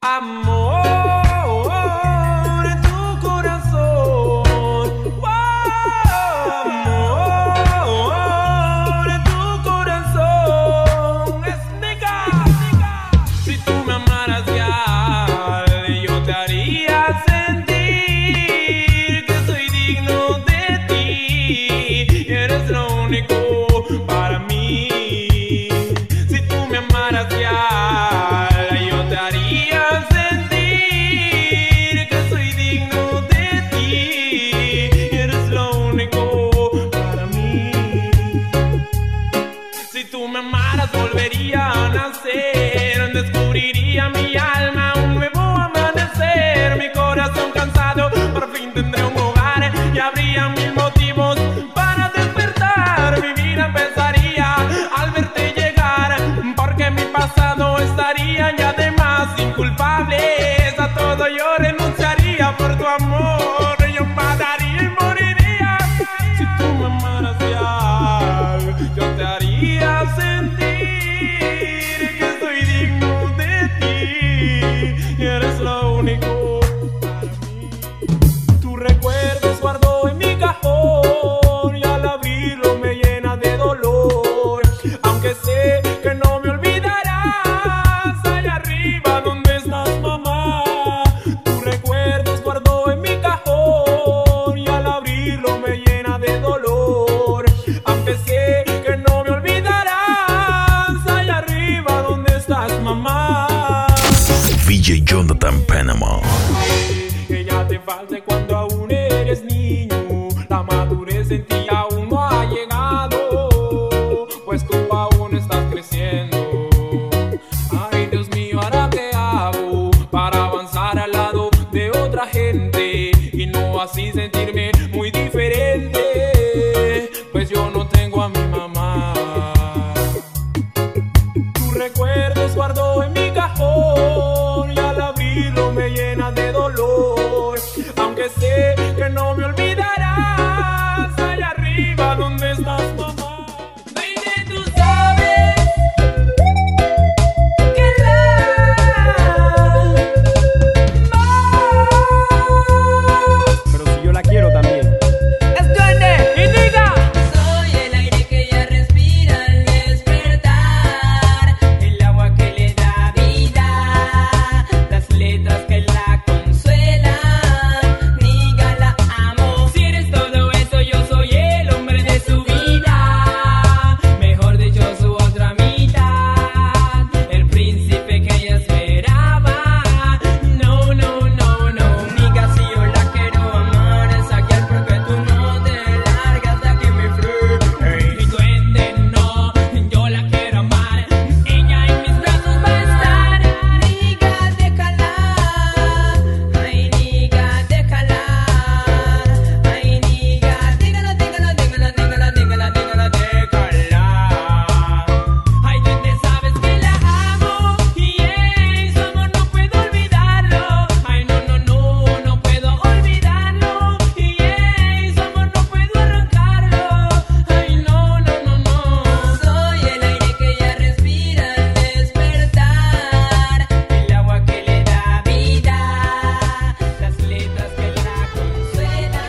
Amor en tu corazón, amor en tu corazón. Es nigga. Si tú me amaras ya, yo te haría sentir que soy digno de ti y eres lo único para mí. Si tú me amaras ya, yo te haría sentir que soy digno de ti y eres lo único para mí. Si tú me amaras volvería a nacer, descubriría mi alma, un nuevo amanecer. Mi corazón cansado por fin tendré un hogar y habría mil motivos para despertar. Mi vida empezaría al verte llegar, porque mi pasado estaría ya de más inculpables. A todo yo renunciaría por tu amor, yo mataría y moriría. Si tú me amaras ya, yo te haría sentir que soy digno de ti y eres lo único para mí. Tu recuerdo guardo en mi cajón y al abrirlo me llena de dolor. Aunque sé que no me olvidarás, allá arriba donde estás, mamá. Tu recuerdo guardo en mi cajón y al abrirlo me llena de dolor. Aunque sé que no me olvidarás, allá arriba donde estás, mamá. VJ Jonathan Panama. Que ya te falte cuando aún eres niño. La madurez en ti aún no ha llegado, pues tú aún estás creciendo. Ay, Dios mío, ¿ahora qué hago para avanzar al lado de otra gente y no así sentirme muy diferente? Pues yo no tengo a mi mamá. Tus recuerdos guardo en mi cajón y al abrirlo me llena de dolor. Aunque sé que no me olvidarás, allá arriba donde estás, mamá. Baby, tú sabes que la Pero si yo la quiero también. es duende y diga. Soy el aire que ella respira al despertar, el agua que le da vida, las letras que la consuelan. Niga, la amo. Si eres todo eso, yo soy el hombre de su vida. Mejor dicho, su otra mitad, el príncipe que ella esperaba. No, no, no, no. Niga, si yo la quiero amar, es aquel porque tú no te largas de aquí, mi flor. Y duende, no, yo la quiero amar. Ella en mis brazos va a estar. Niga, déjala. Ay, niga, déjala. Ay, niga, déjala, déjala, déjala, déjala, déjala, déjala, déjala. Ay, duende, sabes que la amo y su amor no puedo olvidarlo. Ay, no, no, no, no puedo olvidarlo. Y su amor no puedo arrancarlo. Ay, no, no, no, no. Soy el aire que ella respira al despertar, el agua que le da vida, las letras que la consuelan.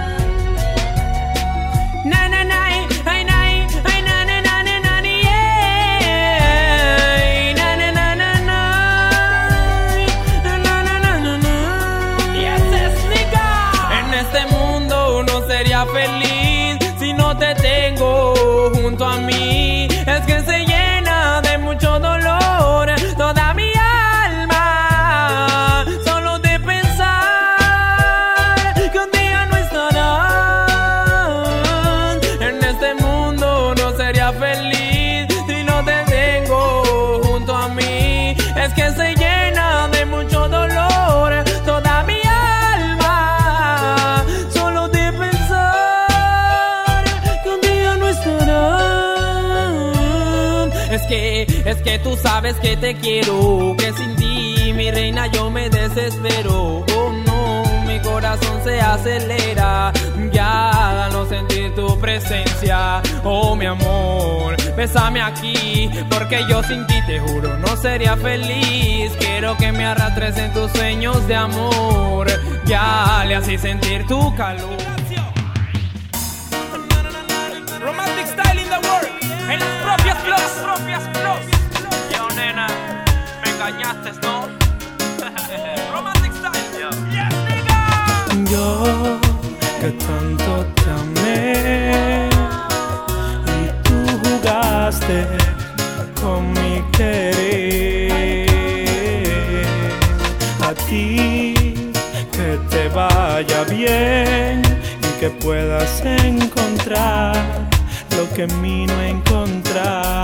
Na na na, ay na, ay na na na na na, yeah. Na na na na na, na na na na na. Y ese es nigga. En este mundo no sería feliz si no te tengo junto a mí. Es que se llena de mucho dolor toda mi alma, solo de pensar que un día no estarán. En este mundo no sería feliz si no te tengo junto a mí. Es que se llena de mucho dolor toda mi alma, solo de pensar que un día no estarán. Es que tú sabes que te quiero, que sin ti, mi reina, yo me desespero. Oh no, mi corazón se acelera. Ya no sentir tu presencia. Oh mi amor, bésame aquí, porque yo sin ti te juro no sería feliz. Quiero que me arrastres en tus sueños de amor. Ya le así sentir tu calor. Romantic style in the world, en las propias flows. Yo nena, me engañaste, ¿no? Romantic style, yes nigga. Yo que tanto te amé y tú jugaste con mi querer. A ti que te vaya bien y que puedas encontrar lo que en mí no encontraste.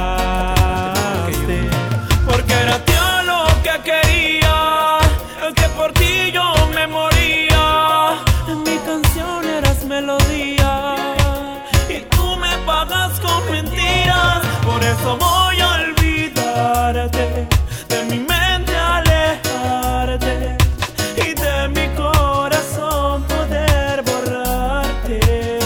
Porque era yo lo que quería, el que por ti yo me moría. En mi canción eras melodía y tú me pagas con mentiras. Por eso voy a olvidarte, de mi mente alejarte y de mi corazón poder borrarte.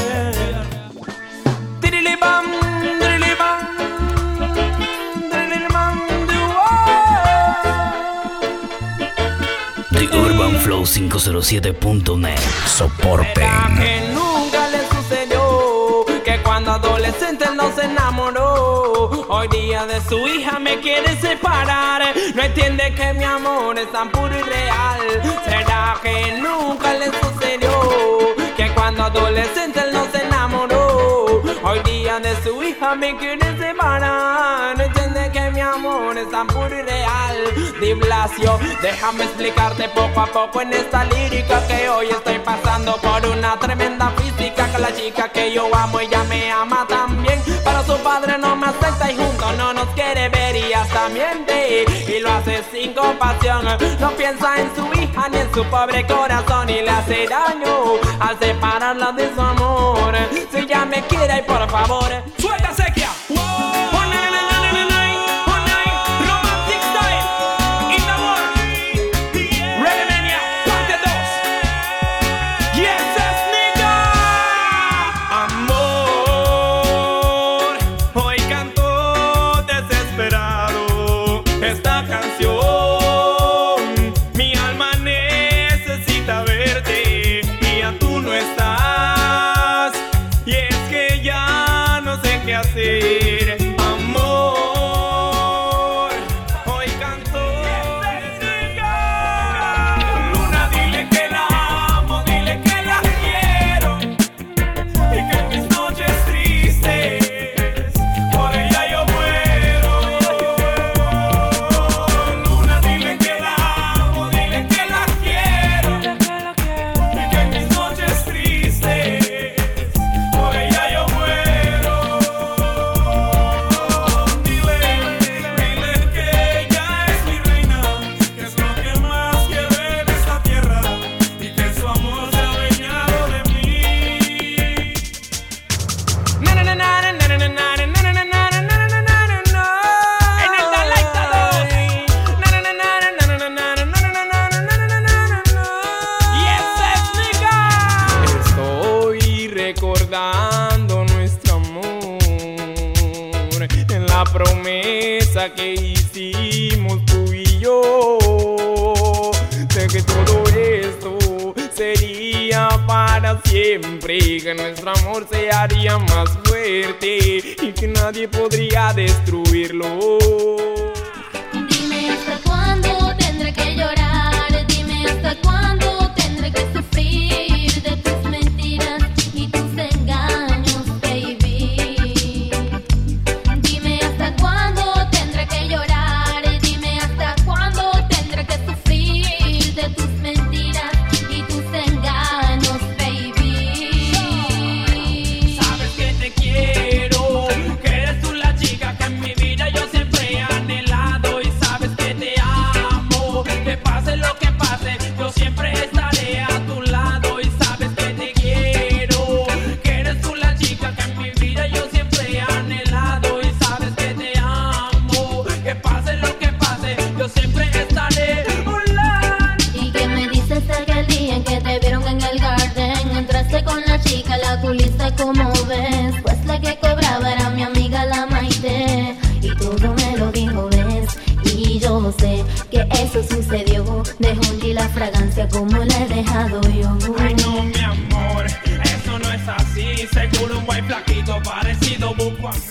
TheUrbanFlow507.net. Soporte. Que nunca le sucedió que cuando adolescente él no se enamoró. Hoy día de su hija me quiere separar. No entiende que mi amor es tan puro y real. ¿Será que nunca le sucedió que cuando adolescente él no se enamoró? Hoy día de su hija me quiere separar. No entiende que mi amor es tan puro y real. Di Blasio, déjame explicarte poco a poco en esta lírica que hoy estoy pasando por una tremenda física. Que la chica que yo amo ella me ama también, pero su padre no me acepta y juntos no nos quiere ver y hasta miente y lo hace sin compasión. No piensa en su hija ni en su pobre corazón y le hace daño al separarla de su amor. Si ella me quiere y por favor suelta sequía. Que hicimos tú y yo, de que todo esto sería para siempre, que nuestro amor se haría más fuerte y que nadie podría destruirlo. Dime hasta cuándo tendré que llorar, dime hasta cuándo tendré que sufrir de tus mentiras y tus engaños, baby. Dime hasta cuándo que llorar, dime hasta cuándo tendré que sufrir de tus mentiras y tus engaños, baby. Sabes que te quiero, que eres tú la chica que en mi vida yo siempre anhelé. casa como ves, pues la que cobraba era mi amiga la Maite. Y todo me lo dijo, ves, y yo sé que eso sucedió. Dejó un G la fragancia como la he dejado yo. Ay no, mi amor, eso no es así. Seguro un buen flaquito parecido busco a mí.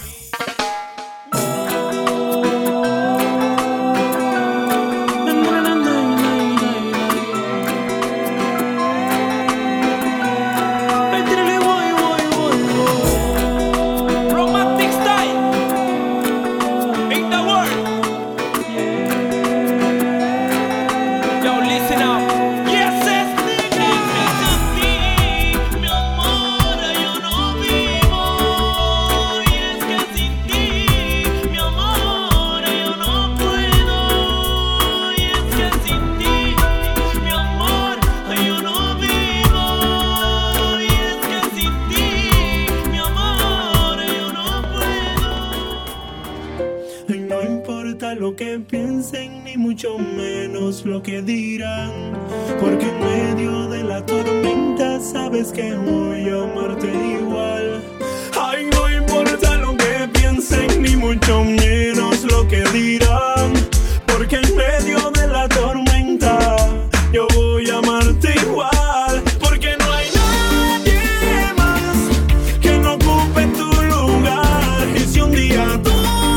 Lo que piensen, ni mucho menos lo que dirán, porque en medio de la tormenta sabes que voy a amarte igual. Ay, no importa lo que piensen, ni mucho menos lo que dirán, porque en medio de la tormenta yo voy a amarte igual, porque no hay nadie más que no ocupe tu lugar. Y si un día tú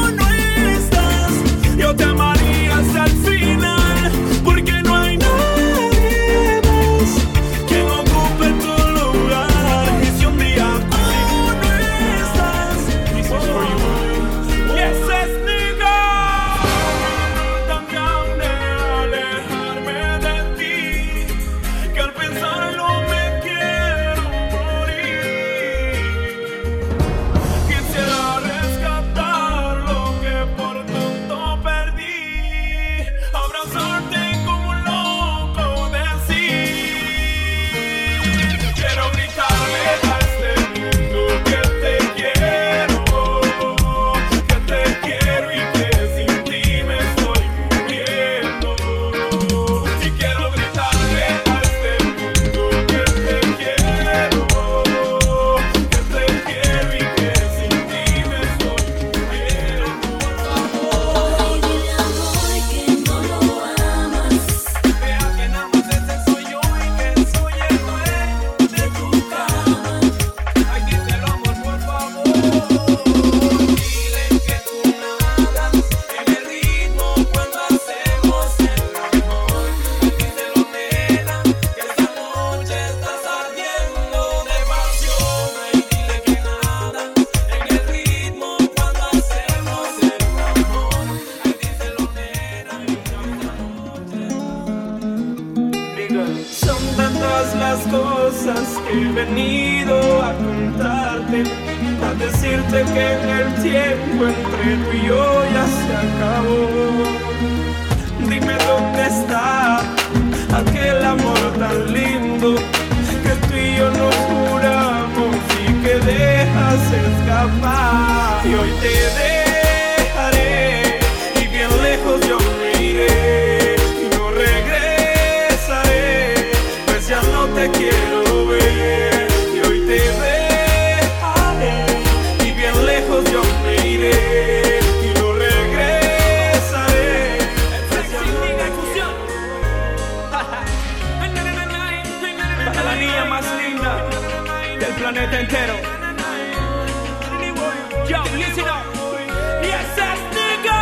yo te amaría hasta el final, porque no hay nadie más que ocupe tu lugar. Y si un día tú no estás, this is for you. Yes, es nigga. Tan grande alejarme de ti, que al pensarlo me quiero morir. Quisiera rescatar lo que por tanto perdí, abrazarte como un loco, decir. Quiero gritarle a este mundo que te quiero y que sin ti me estoy muriendo. Y quiero gritarle a este mundo que te quiero y que sin ti me estoy muriendo. Ay, dile amor que no lo amas. Vea que nada más ese soy yo y que soy el dueño de tu cama. Ay, díselo amor, por favor. Dile que tú nadas en el ritmo cuando hacemos el amor. Díselo nena, que esta noche estás ardiendo de pasión. Ay, dile que nadas en el ritmo cuando hacemos el amor. Ay, díselo nena, que esta noche. Son tantas las cosas que he venido a contarte, a decirte que el tiempo entre tú y yo ya se acabó. Dime dónde está aquel amor tan lindo que tú y yo nos juramos y que dejas escapar. Y hoy te dejaré y bien lejos yo me iré y no regresaré, pues ya no te quiero ver. Y hoy te dejaré y bien lejos yo me iré y no regresaré, pues ya no te quiero ver. Para la niña más linda del planeta entero. Yo, listen up. Yes, that's nigga.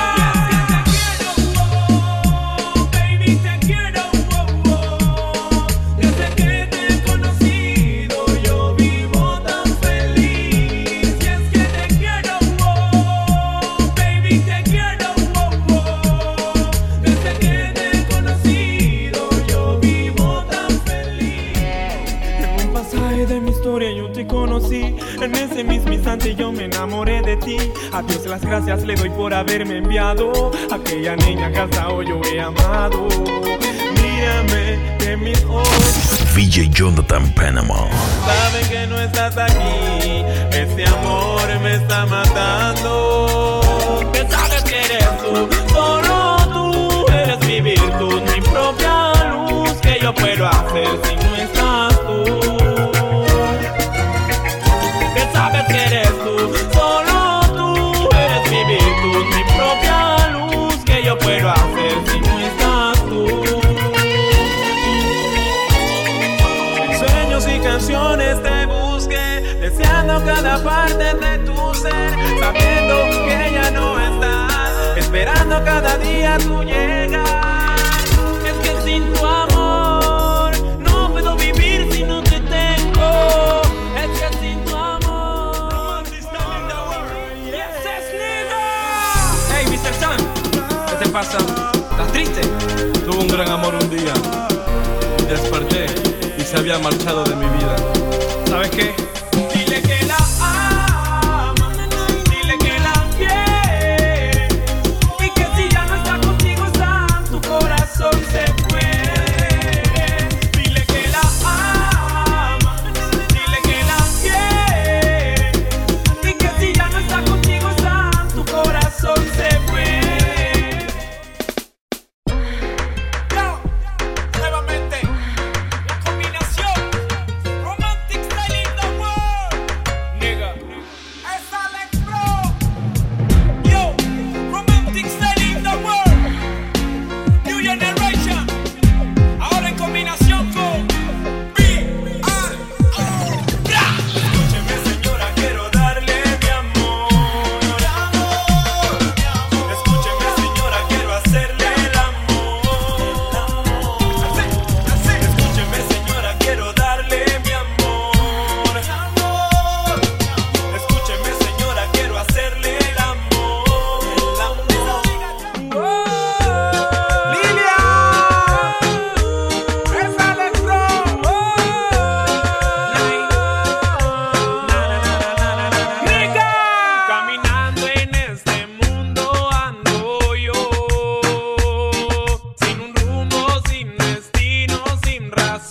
Baby, te quiero, desde que te he conocido yo vivo tan feliz. Y es que te quiero, baby, te quiero, desde que te he conocido yo vivo tan feliz. En un pasaje de mi historia yo te conocí, en ese mismo instante yo me enamoré de ti. A Dios las gracias le doy por haberme enviado aquella niña que hasta hoy yo he amado. Mírame de mis ojos, VJ Jonathan Panama. saben que no estás aquí, ese amor me está matando. Que sabes que eres tú, solo tú eres mi virtud, mi propia luz. Que yo puedo hacer si no estás tú? otra parte de tu ser, sabiendo que ya no estás, esperando cada día tu llegar. Es que sin tu amor no puedo vivir si no te tengo. Es que sin tu amor. Yes, es nigga. Hey, Mr. Sun, ¿qué te pasa? ¿Estás triste? Tuve un gran amor un día y desperté y se había marchado de mi vida. ¿Sabes qué? Dile que la ama, dile que la quiere, y que si ya no está contigo está, tu corazón se muere. Dile que la ama, dile que la quiere, y que si ya no está contigo está, tu corazón se muere. Nuevamente, la combinación Romantic Style in the World. Nigga, es Alex Pro. Yo, Romantic Style in the World. New Generation. Ahora en combinación con B.R.O. Escúcheme, señora, quiero darle mi amor. Escúcheme, señora, quiero hacerle el amor. Escúcheme, señora, quiero darle mi amor. Escúcheme, señora, quiero hacerle el amor. Lilia, es Alex Pro. Nigga, caminando en este mundo ando yo, sin un rumbo, sin destino, sin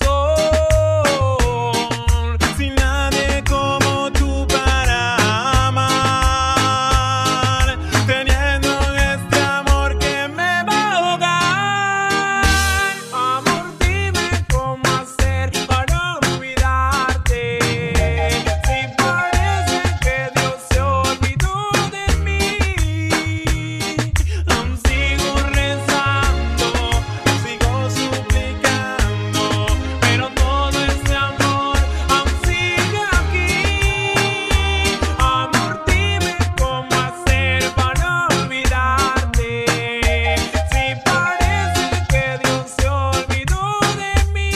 razón, sin nadie como tú para amar, teniendo este amor que me va a ahogar. Amor, dime cómo hacer para olvidarte, si parece que Dios se olvidó de mí. Aún sigo rezando, sigo suplicando, pero todo ese amor aún sigue aquí. Amor, dime cómo hacer para olvidarte, si parece que Dios se olvidó de mí.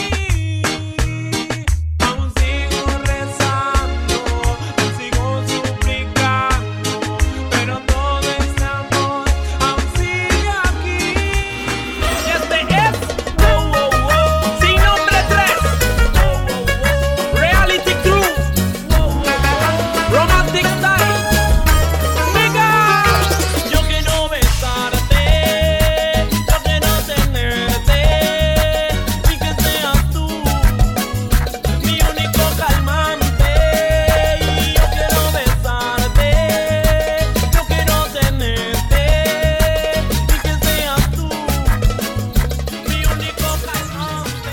Aún sigo rezando, aún sigo suplicando, pero todo ese amor aún sigue aquí. Este es Sin Nombre 3, Reality Crew, Romantic Style. Nigga, yo quiero besarte, yo quiero tenerte, y que seas tú mi único calmante. Y yo quiero besarte, yo quiero tenerte, y que seas tú mi único calmante.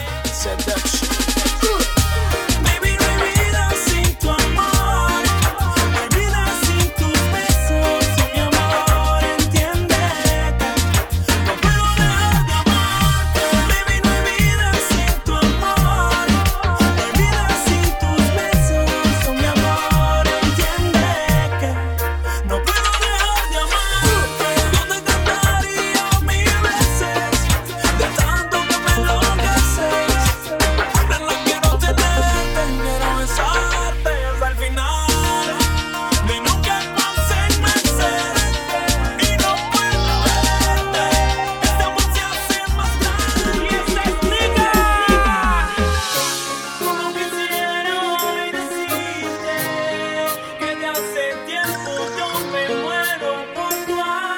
Baby, no hay vida sin tu amor, no hay vida sin tus besos, mi amor, entiéndete, no puedo dejar de amarte. Baby, no hay vida sin tu amor, no hay vida sin tus besos, mi amor, entiende que no puedo dejar de amarte. Yo te cantaría 1000 veces de tanto que me enloqueces. No quiero tenerte, quiero besarte hasta el final. De nunca pasen meses y no puedo verte. Este amor se hace más grande. Y ese es nigga. Como quisiera hoy decirte que de hace tiempo yo me muero por tu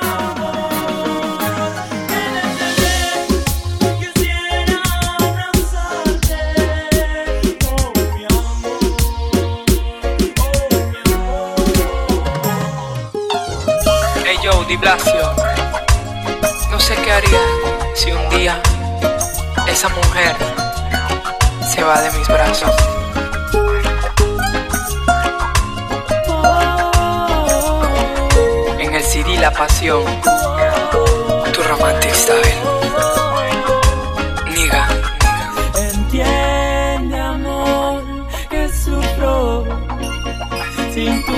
amor. Que desde quisiera abrazarte, oh mi amor, Hey yo, Di Blasio, no sé qué haría si un día esa mujer se va de mis brazos. En el CD La Pasión, tu Romantic Style. Nigga. entiende, amor, que sufro sin tu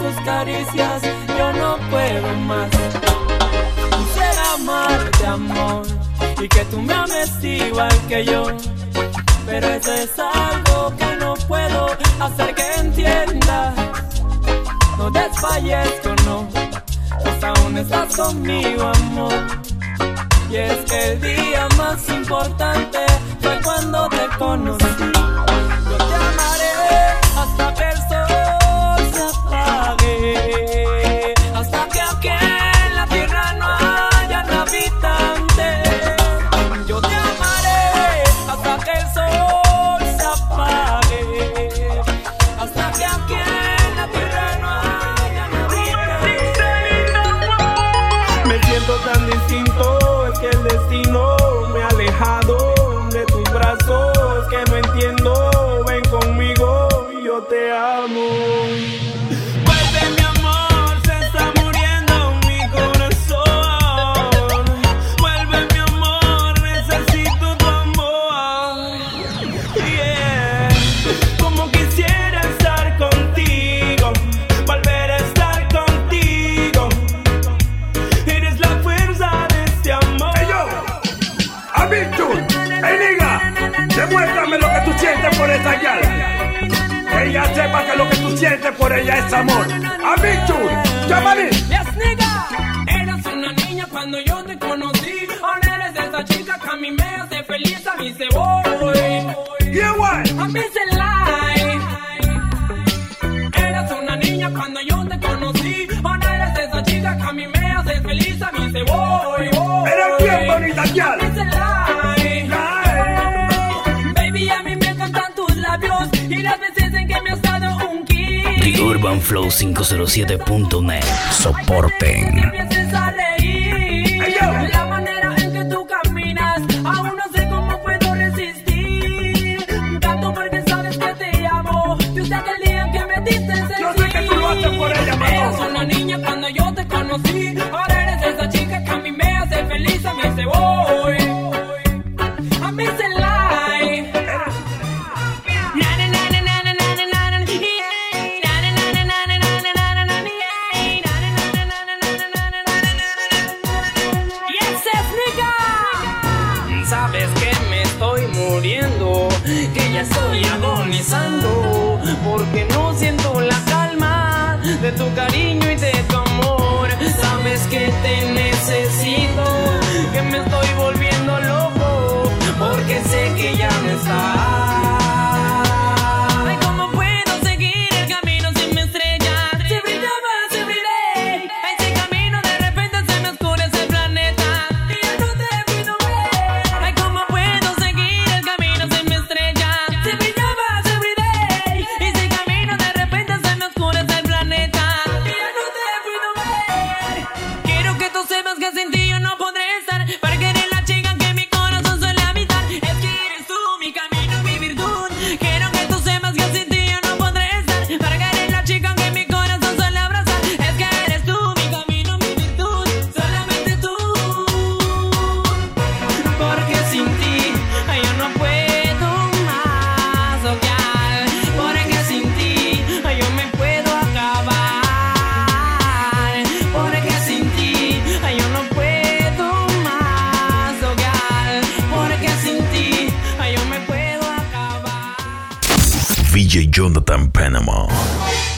tus caricias, yo no puedo más. Quisiera amarte, amor, y que tú me ames igual que yo, pero eso es algo que no puedo hacer que entiendas. No desfallezco, no, pues aún estás conmigo, amor. Y es que el día más importante fue cuando te conocí. Yo te amaré hasta que el sol se apague, hasta que aquí en la tierra no hayan habitantes. Yo te amaré hasta que el sol se apague, hasta que aquí en la tierra no hayan habitantes. Me siento tan distinto, es que el destino me ha alejado de tus brazos, que no entiendo. Ven conmigo, yo te amo. Vuelve, mi amor, se está muriendo mi corazón. Vuelve, mi amor, necesito tu amor. Yeah. Como quisiera estar contigo, volver a estar contigo. Eres la fuerza de este amor. Hey yo, Abitur, hey nigga, demuéstrame lo que tú sientes por esa gal. Que ella sepa que lo que tú sientes por ella es amor. Abitur, llámale. Yes, nigga. Eras una niña cuando yo te conocí. Ahora eres esa chica que a mí me hace feliz. A mí se voy. Yeah, what? A mí se lie. Eras una niña cuando yo te conocí. Ahora eres esa chica que a mí me hace feliz. A mí se voy. Eres bien bonita, gal. A mí se lie. Baby, a mí me encantan tus labios y las veces en que me has dado un kiss. UrbanFlow507.net. Soporten. Empieces a reír. La manera en que tú caminas, aún no sé cómo puedo resistir. Tanto porque sabes que te amo. Desde aquel día en que me diste sentir. Yo sé que tú lo haces por ella, mamá. Eras una niña cuando yo te conocí. Ahora eres esa chica que a mí me hace feliz. A mí se voy. A mí se lie. Sabes que me estoy muriendo, que ya estoy agonizando, porque no siento la calma de tu cariño y de tu amor. Sabes que te necesito, que me estoy volviendo loco, porque sé que ya no estás. Ay, ¿cómo puedo seguir el camino sin mi estrella? Si brillaba, si brillé. Ese camino de repente se me oscurece el planeta y ya no te puedo ver. Ay, ¿cómo puedo seguir el camino sin mi estrella? Si brillaba, si brillé. Ese camino de repente se me oscurece el planeta y ya no te puedo ver. Quiero que tú sepas que sin ti yo no podré estar, para que eres la chica que mi corazón suele habitar. Es que eres tú mi camino, mi virtud. Quiero que tú sepas que sin ti yo no podré estar, para que eres la chica que mi corazón suele abrazar. Es que eres tú mi camino, mi virtud. Solamente tú. Porque sin ti ay, yo no puedo más, oh, gal. Porque sin ti ay, yo me puedo acabar. Porque sin ti ay, yo no puedo más, oh, gal. Porque sin ti ay, yo me puedo acabar. VJ Jonathan Panama.